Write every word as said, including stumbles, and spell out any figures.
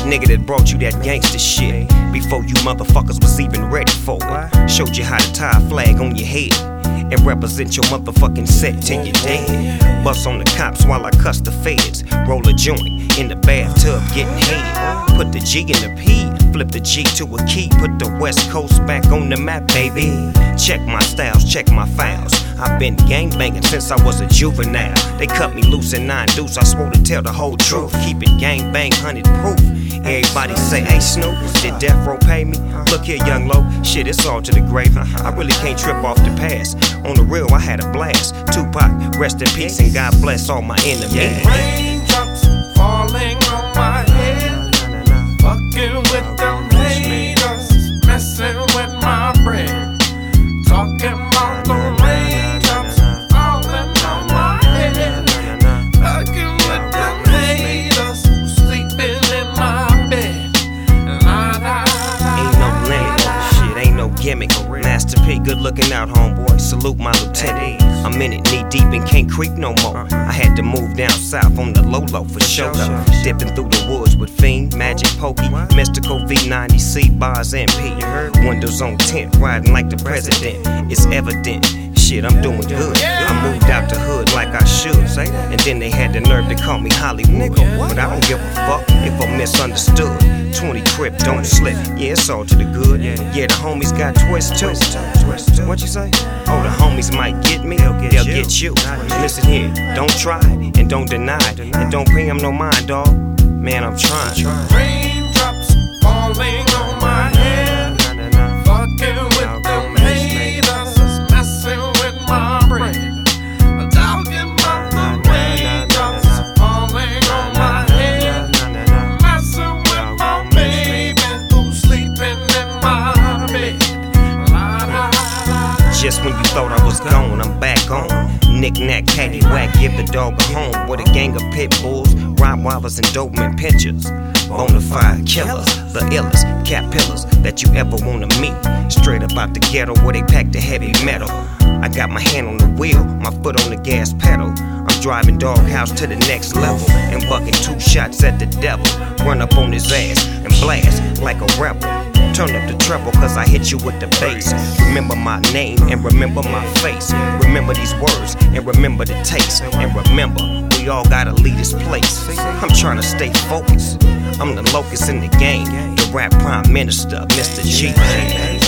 nigga that brought you that gangster shit before you motherfuckers was even ready for it. Showed you how to tie a flag on your head and represent your motherfucking set till you're dead. Bust on the cops while I cuss the feds. Roll a joint in the bathtub getting head. Put the G in the P, flip the G to a key. Put the West Coast back on the map, baby. Check my styles, check my files. I've been gangbanging since I was a juvenile. They cut me loose in nine deuce, I swore to tell the whole truth. Keep it gangbang, hundred proof. Everybody say, hey Snoop, did Death Row pay me? Look here, young low, shit, it's all to the grave. I really can't trip off the past. On the real, I had a blast. Tupac, rest in peace, and God bless all my enemies. Yeah. Raindrops falling on my head, fucking with them haters, messing with my brain, talking about the raindrops falling on my head, fucking with them haters, sleeping in my bed. Ain't no limit, shit, ain't no gimmick. Master P, good looking out, homeboy. Salute my lieutenant. I'm in it knee deep and can't creep no more. I had to move down south on the low low for sure. Dipping through the woods with Fiend, Magic Pokey, Mystical V ninety C, Bars M P. Windows on tint, riding like the president. It's evident. Shit, I'm doing good. I moved out the hood like I should. And then they had the nerve to call me Hollywood. But I don't give a fuck if I'm misunderstood. twenty crip, don't slip. Yeah, it's all to the good. Yeah, the homies got twist too. What you say? Oh, the homies might get me, they'll get you. Listen here, don't try and don't deny. And don't pay them no mind, dawg. Man, I'm trying. Raindrops falling on my head, fucking with them haters, messing with my brain. Talking about the raindrops falling on my head, messing with my baby who's sleeping in my bed. Just when you thought I was gone, I'm back on. Knick-knack, caddy-whack, give the dog a home. With a gang of pit bulls, Rottweilers, and Doberman pinchers. Bonafide killers, the illest cat pillars that you ever wanna meet. Straight up out the ghetto where they pack the heavy metal. I got my hand on the wheel, my foot on the gas pedal. I'm driving Doghouse to the next level and bucking two shots at the devil. Run up on his ass and blast like a rebel. Turn up the treble cause I hit you with the bass. Remember my name and remember my face. Remember these words and remember the taste. And remember, we all gotta leave this place. I'm trying to stay focused. I'm the locust in the game, the rap prime minister, Mister G.